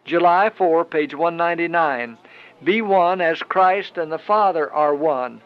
July 4, page 199. Be one as Christ and the Father are one.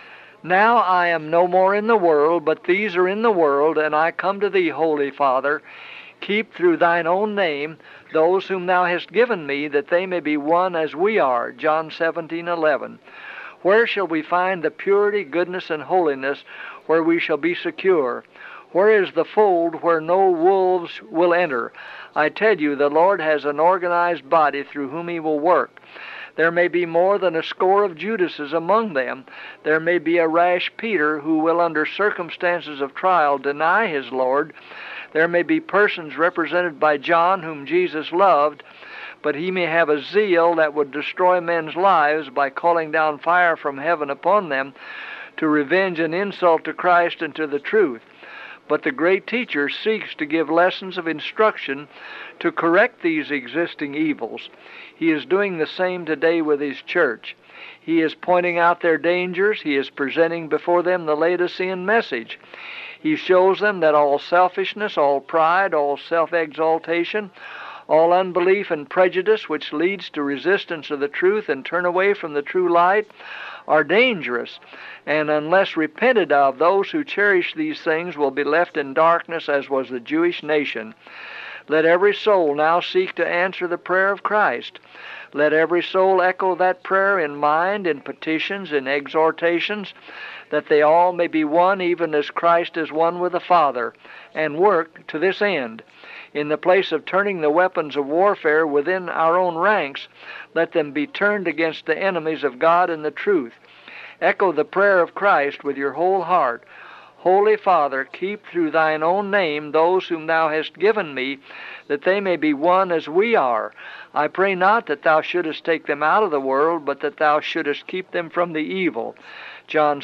Now I am no more in the world, but these are in the world, and I come to thee, Holy Father. Keep through thine own name those whom thou hast given me, that they may be one as we are. John 17:11. Where shall we find the purity, goodness, and holiness where we shall be secure? Where is the fold where no wolves will enter? I tell you, the Lord has an organized body through whom he will work. There may be more than a score of Judases among them. There may be a rash Peter who will, under circumstances of trial, deny his Lord. There may be persons represented by John whom Jesus loved, but he may have a zeal that would destroy men's lives by calling down fire from heaven upon them to revenge an insult to Christ and to the truth. But the great teacher seeks to give lessons of instruction to correct these existing evils. He is doing the same today with his church. He is pointing out their dangers. He is presenting before them the Laodicean message. He shows them that all selfishness, all pride, all self-exaltation, all unbelief and prejudice which leads to resistance of the truth and turn away from the true light are dangerous, and unless repented of, those who cherish these things will be left in darkness, as was the Jewish nation. Let every soul now seek to answer the prayer of Christ. Let every soul echo that prayer in mind, in petitions, in exhortations, that they all may be one even as Christ is one with the Father, and work to this end. In the place of turning the weapons of warfare within our own ranks, let them be turned against the enemies of God and the truth. Echo the prayer of Christ with your whole heart. Holy Father, keep through thine own name those whom thou hast given me, that they may be one as we are. I pray not that thou shouldest take them out of the world, but that thou shouldest keep them from the evil. John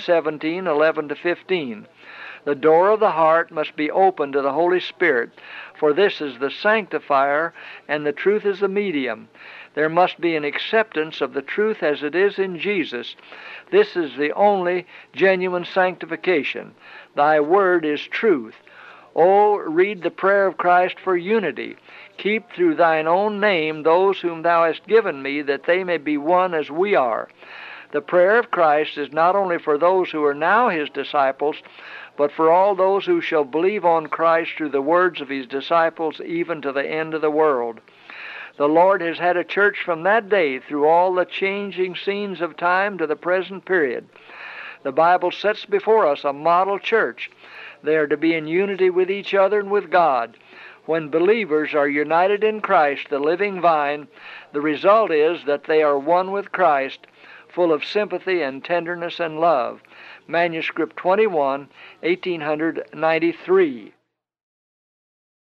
17:11-15. The door of the heart must be open to the Holy Spirit, for this is the sanctifier, and the truth is the medium. There must be an acceptance of the truth as it is in Jesus. This is the only genuine sanctification. Thy word is truth. Oh, read the prayer of Christ for unity. Keep through thine own name those whom thou hast given me, that they may be one as we are. The prayer of Christ is not only for those who are now his disciples, but for all those who shall believe on Christ through the words of his disciples, even to the end of the world. The Lord has had a church from that day through all the changing scenes of time to the present period. The Bible sets before us a model church. They are to be in unity with each other and with God. When believers are united in Christ, the living vine, the result is that they are one with Christ, full of sympathy and tenderness and love. Manuscript 21, 1893.